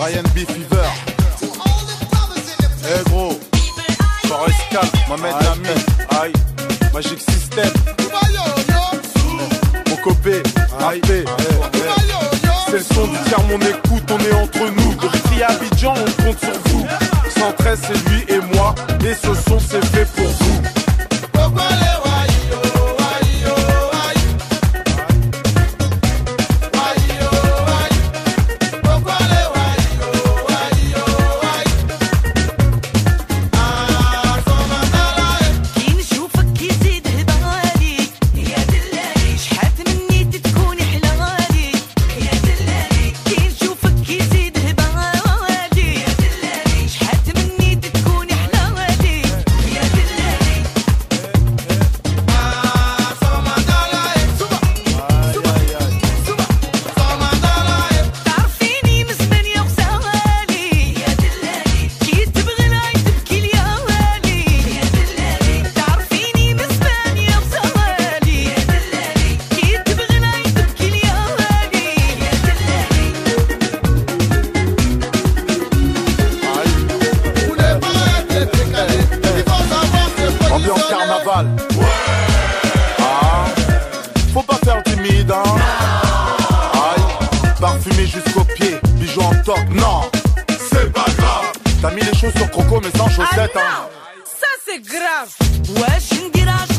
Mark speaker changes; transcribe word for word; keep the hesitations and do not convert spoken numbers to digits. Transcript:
Speaker 1: Ryan B. Fever. Eh gros, Forest Cal, Mohamed Lamy, aïe, Magic System, mon copé, A P, c'est le son du tiers, mon écoute, on est entre nous. Depuis Abidjan, on compte sur vous. cent treize, c'est lui et moi, et ce son c'est fait pour vous. Ouais. Ah, faut pas faire timide, hein. Aïe, parfumé jusqu'aux pieds, bijoux en top, non, c'est pas grave. T'as mis les choses sur croco mais sans chaussettes,
Speaker 2: ah,
Speaker 1: hein.
Speaker 2: Ça c'est grave. Ouais, je